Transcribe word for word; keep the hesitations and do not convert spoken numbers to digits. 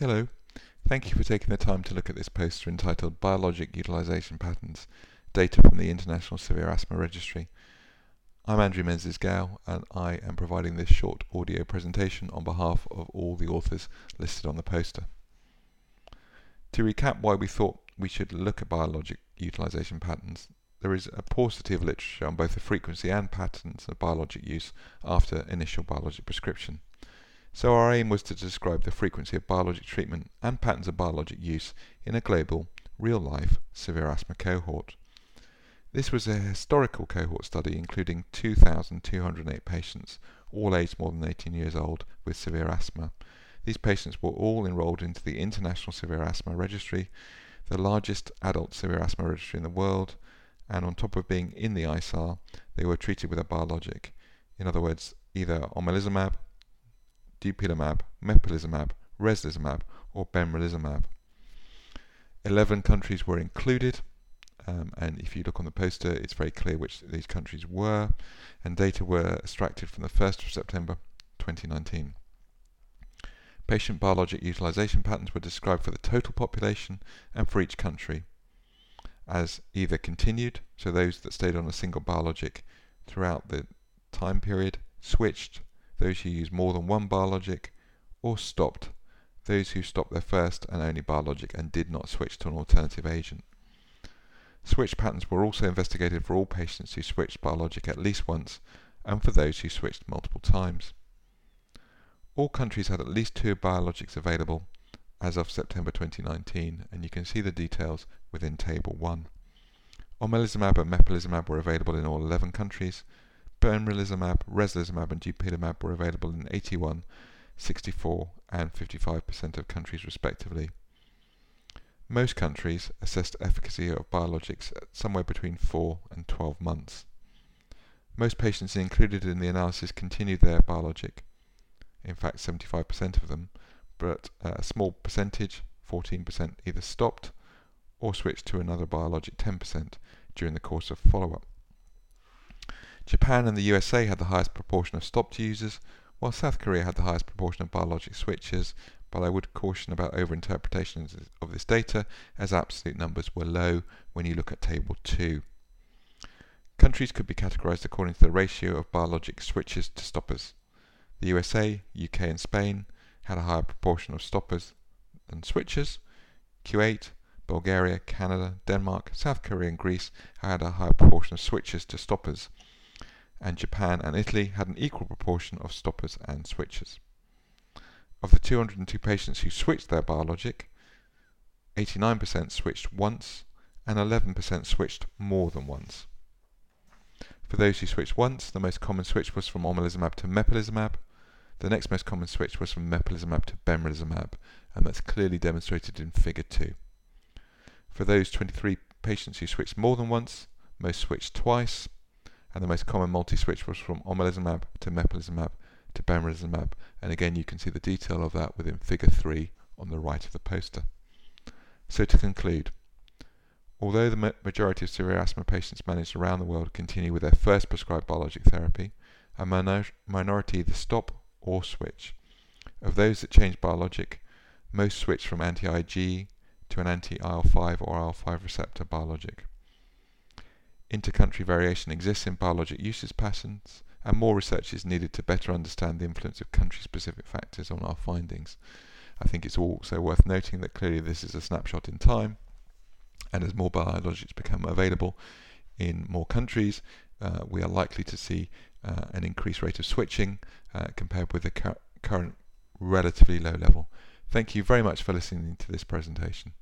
Hello, thank you for taking the time to look at this poster entitled Biologic Utilisation Patterns, Data from the International Severe Asthma Registry. I'm Andrew Menzies-Gow and I am providing this short audio presentation on behalf of all the authors listed on the poster. To recap why we thought we should look at biologic utilisation patterns, there is a paucity of literature on both the frequency and patterns of biologic use after initial biologic prescription. So our aim was to describe the frequency of biologic treatment and patterns of biologic use in a global, real-life severe asthma cohort. This was a historical cohort study including two thousand two hundred eight patients, all aged more than eighteen years old, with severe asthma. These patients were all enrolled into the International Severe Asthma Registry, the largest adult severe asthma registry in the world, and on top of being in the I S A R, they were treated with a biologic. In other words, either omalizumab, dupilumab, mepolizumab, reslizumab, or benralizumab. Eleven countries were included, um, and if you look on the poster, it's very clear which these countries were, and data were extracted from the first of September twenty nineteen. Patient biologic utilisation patterns were described for the total population and for each country as either continued, so those that stayed on a single biologic throughout the time period, switched, those who used more than one biologic, or stopped, those who stopped their first and only biologic and did not switch to an alternative agent. Switch patterns were also investigated for all patients who switched biologic at least once and for those who switched multiple times. All countries had at least two biologics available as of September twenty nineteen, and you can see the details within Table one. Omalizumab and mepolizumab were available in all eleven countries. Benralizumab, reslizumab and dupilumab were available in eighty-one, sixty-four and fifty-five percent of countries respectively. Most countries assessed efficacy of biologics at somewhere between four and twelve months. Most patients included in the analysis continued their biologic, in fact seventy-five percent of them, but a small percentage, fourteen percent, either stopped or switched to another biologic, ten percent, during the course of follow-up. Japan and the U S A had the highest proportion of stopped users, while South Korea had the highest proportion of biologic switchers, but I would caution about overinterpretations of this data, as absolute numbers were low when you look at Table two. Countries could be categorized according to the ratio of biologic switchers to stoppers. The U S A, U K and Spain had a higher proportion of stoppers than switchers. Kuwait, Bulgaria, Canada, Denmark, South Korea and Greece had a higher proportion of switchers to stoppers, and Japan and Italy had an equal proportion of stoppers and switchers. Of the two hundred two patients who switched their biologic, eighty-nine percent switched once and eleven percent switched more than once. For those who switched once, the most common switch was from omalizumab to mepolizumab. The next most common switch was from mepolizumab to benralizumab, and that's clearly demonstrated in Figure two. For those twenty-three patients who switched more than once, most switched twice, and the most common multi-switch was from omalizumab to mepolizumab to benralizumab, and again you can see the detail of that within Figure three on the right of the poster. So to conclude, although the ma majority of severe asthma patients managed around the world continue with their first prescribed biologic therapy, a minor minority either stop or switch. Of those that changed biologic, most switched from anti I G to an anti-I L five or I L five receptor biologic. Inter-country variation exists in biologic usage patterns, and more research is needed to better understand the influence of country-specific factors on our findings. I think it's also worth noting that clearly this is a snapshot in time, and as more biologics become available in more countries, uh, we are likely to see uh, an increased rate of switching uh, compared with the cur current relatively low level. Thank you very much for listening to this presentation.